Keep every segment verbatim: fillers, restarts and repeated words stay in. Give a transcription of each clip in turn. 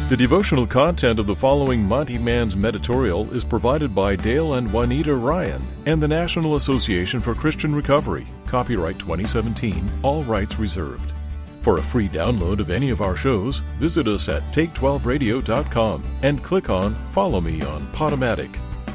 The devotional content of the following Monty Man's Meditorial is provided by Dale and Juanita Ryan and the National Association for Christian Recovery. Copyright twenty seventeen, all rights reserved. For a free download of any of our shows, visit us at take twelve radio dot com and click on Follow Me on Podomatic.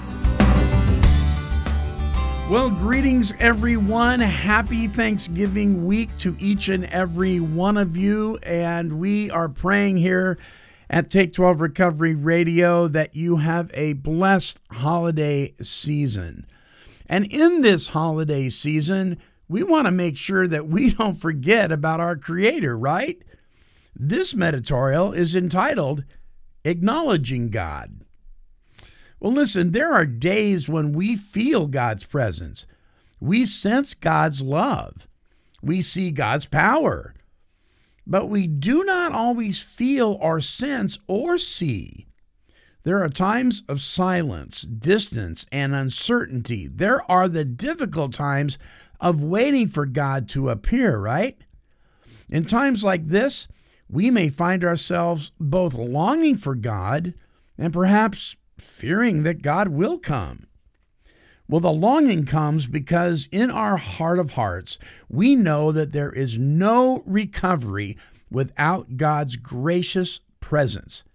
Well, greetings, everyone. Happy Thanksgiving week to each and every one of you. And we are praying here at Take twelve Recovery Radio that you have a blessed holiday season. And in this holiday season, we want to make sure that we don't forget about our Creator, right? This meditorial is entitled Acknowledging God. Well, listen, there are days when we feel God's presence. We sense God's love. We see God's power. But we do not always feel or sense or see. There are times of silence, distance, and uncertainty. There are the difficult times of waiting for God to appear, right? In times like this, we may find ourselves both longing for God and perhaps fearing that God will come. Well, the longing comes because in our heart of hearts, we know that there is no recovery without God's gracious presence.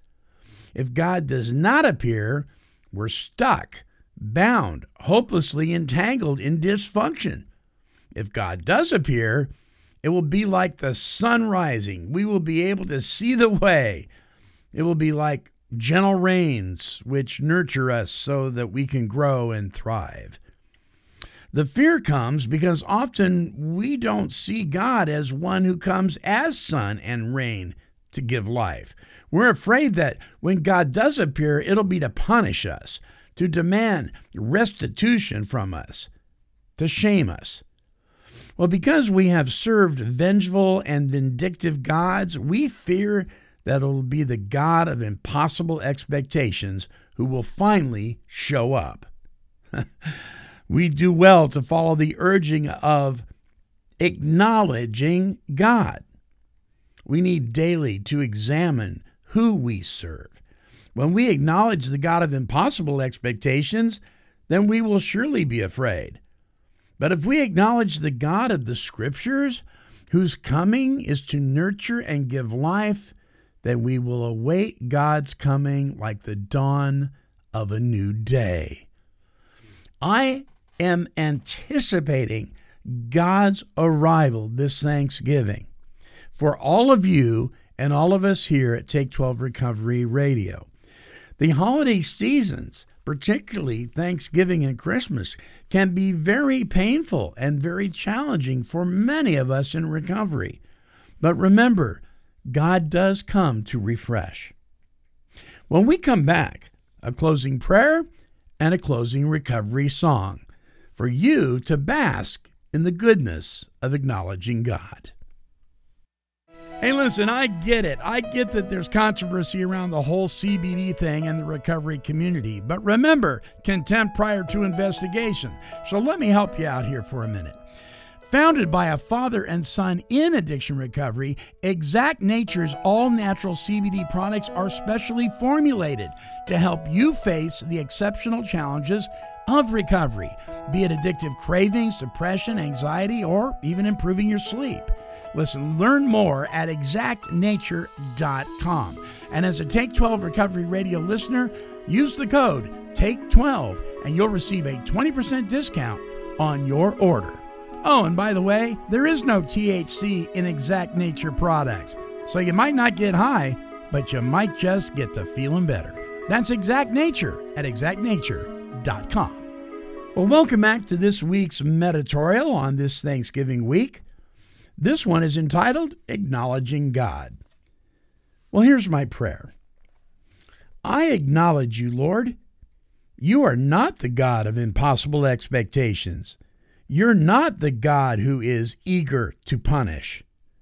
If God does not appear, we're stuck, bound, hopelessly entangled in dysfunction. If God does appear, it will be like the sun rising. We will be able to see the way. It will be like gentle rains which nurture us so that we can grow and thrive. The fear comes because often we don't see God as one who comes as sun and rain to give life. We're afraid that when God does appear, it'll be to punish us, to demand restitution from us, to shame us. Well, because we have served vengeful and vindictive gods, we fear that it will be the God of impossible expectations who will finally show up. We do well to follow the urging of acknowledging God. We need daily to examine who we serve. When we acknowledge the God of impossible expectations, then we will surely be afraid. But if we acknowledge the God of the Scriptures, whose coming is to nurture and give life, then we will await God's coming like the dawn of a new day. I am anticipating God's arrival this Thanksgiving for all of you and all of us here at Take twelve Recovery Radio. The holiday seasons, particularly Thanksgiving and Christmas, can be very painful and very challenging for many of us in recovery. But remember, God does come to refresh. When we come back, a closing prayer and a closing recovery song for you to bask in the goodness of acknowledging God. Hey, listen, I get it. I get that there's controversy around the whole C B D thing in the recovery community. But remember, contempt prior to investigation. So let me help you out here for a minute. Founded by a father and son in addiction recovery, Exact Nature's all-natural C B D products are specially formulated to help you face the exceptional challenges of recovery, be it addictive cravings, depression, anxiety, or even improving your sleep. Listen, learn more at exact nature dot com. And as a Take twelve Recovery Radio listener, use the code take twelve and you'll receive a twenty percent discount on your order. Oh, and by the way, there is no T H C in Exact Nature products, so you might not get high, but you might just get to feeling better. That's Exact Nature at exact nature dot com. Well, welcome back to this week's meditorial on this Thanksgiving week. This one is entitled Acknowledging God. Well, here's my prayer. I acknowledge you, Lord. You are not the God of impossible expectations. You're not the God who is eager to punish.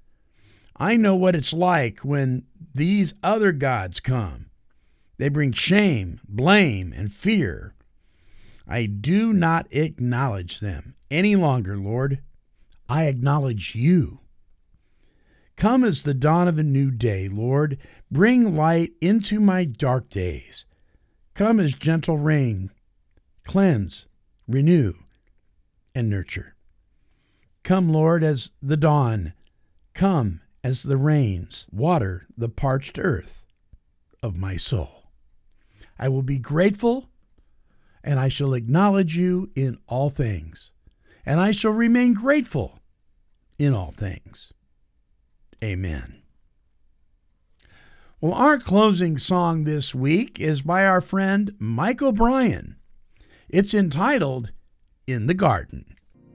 I know what it's like when these other gods come. They bring shame, blame, and fear. I do not acknowledge them any longer, Lord. I acknowledge you. Come as the dawn of a new day, Lord. Bring light into my dark days. Come as gentle rain. Cleanse, renew, and nurture. Come, Lord, as the dawn. Come as the rains water the parched earth of my soul. I will be grateful, and I shall acknowledge you in all things, and I shall remain grateful in all things. Amen. Well, our closing song this week is by our friend Mike O'Brien. It's entitled In the Garden.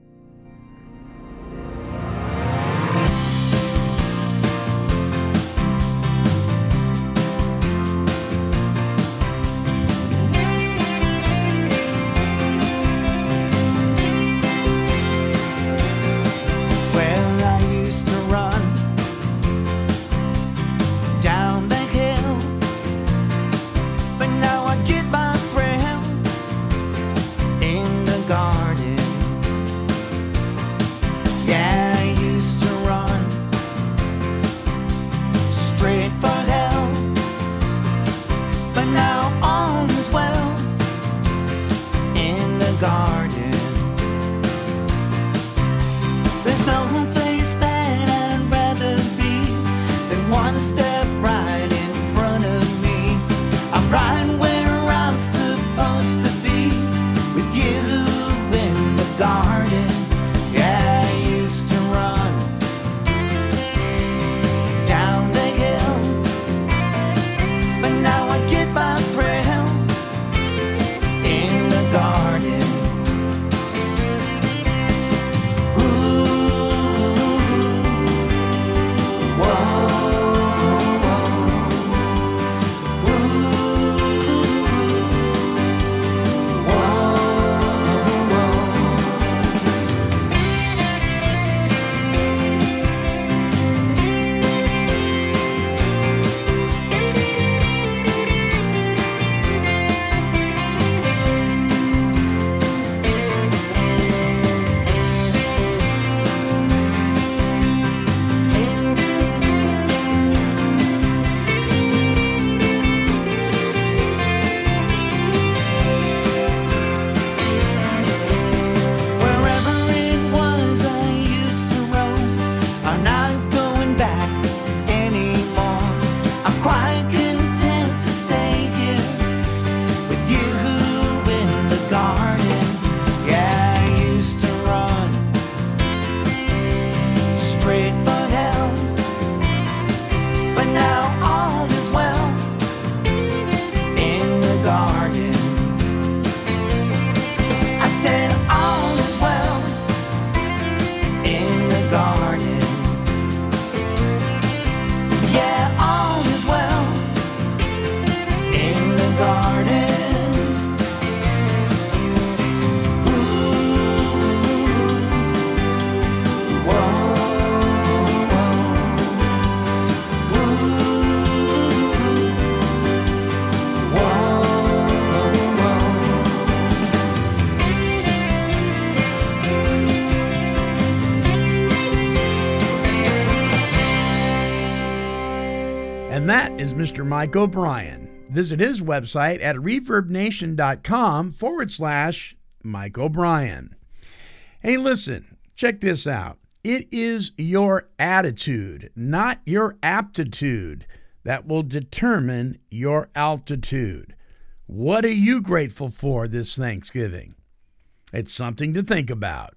And that is Mister Mike O'Brien. Visit his website at reverbnation.com forward slash Mike O'Brien. Hey, listen, check this out. It is your attitude, not your aptitude, that will determine your altitude. What are you grateful for this Thanksgiving? It's something to think about.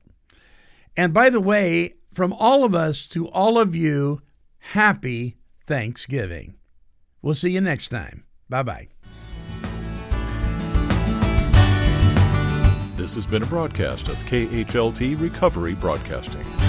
And by the way, from all of us to all of you, happy Thanksgiving. We'll see you next time. Bye-bye. This has been a broadcast of K H L T Recovery Broadcasting.